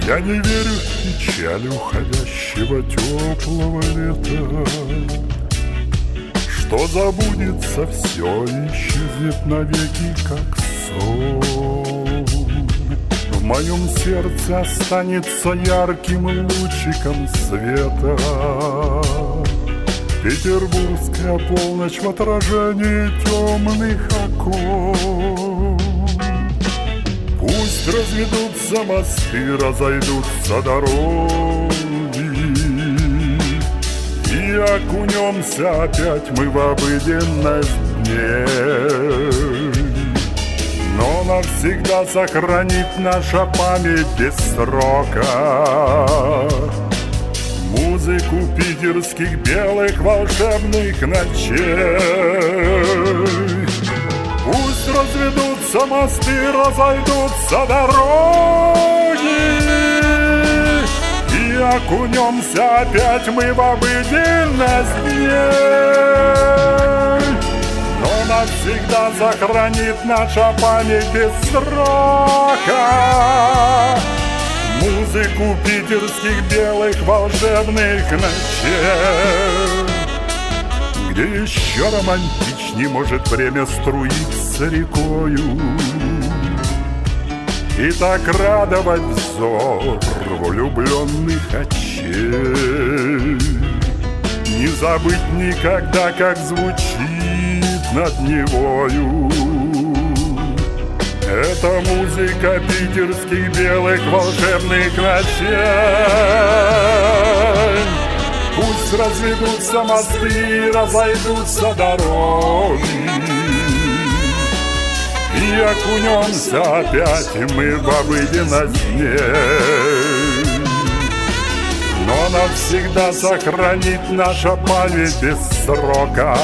Я не верю в печаль уходящего теплого лета, что забудется все и исчезнет навеки, как сон. В моем сердце останется ярким лучиком света петербургская полночь в отражении темных окон. Пусть разведутся мосты, разойдутся дороги, и окунемся опять мы в обыденность дней. Но навсегда сохранит наша память без срока музыку питерских белых волшебных ночей. Пусть разведутся мосты, разойдутся дороги, и окунемся опять мы в обыденность дней. Но навсегда сохранит наша память без срока музыку питерских белых волшебных ночей, где еще романтичней может время струиться рекою и так радовать взор влюбленных очей. Не забыть никогда, как звучит над Невою эта музыка питерских белых волшебных ночей. Пусть разведутся мосты, разойдутся дороги, и окунемся опять мы в обыденность дней. Но навсегда сохранит наша память без срока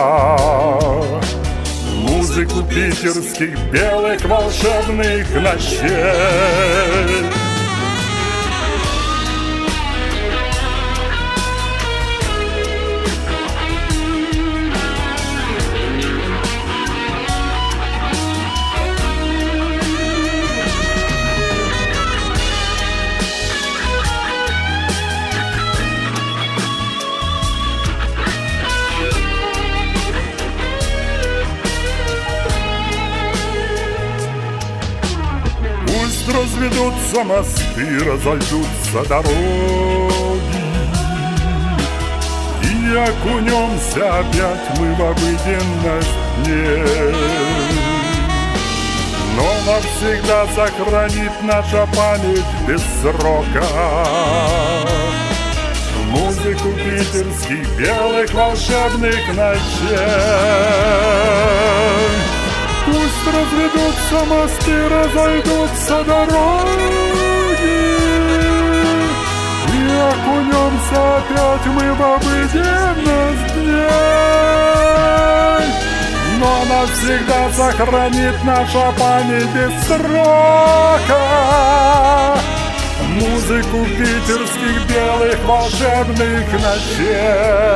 музыку питерских белых волшебных ночей. Разведутся мосты, разойдутся дороги, и окунемся опять мы в обыденность дней. Но навсегда сохранит наша память без срока музыку питерских белых волшебных ночей. Пусть разведутся мосты, разойдутся дороги, и окунемся опять мы в обыденность дней. Но навсегда сохранит наша память без срока музыку питерских белых волшебных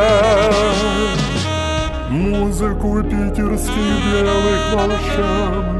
ночей. Музыку питерских белых волшебных